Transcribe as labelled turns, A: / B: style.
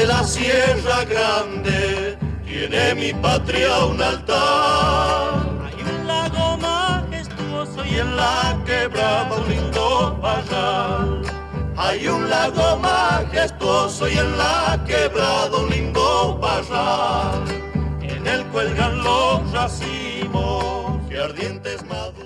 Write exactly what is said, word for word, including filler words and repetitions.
A: la Sierra Grande tiene mi patria un altar.
B: Hay un lago majestuoso y
A: En la quebrada un lindo parral. Hay un lago majestuoso y en la quebrada un lindo parral. En él cuelgan los racimos y ardientes maduros.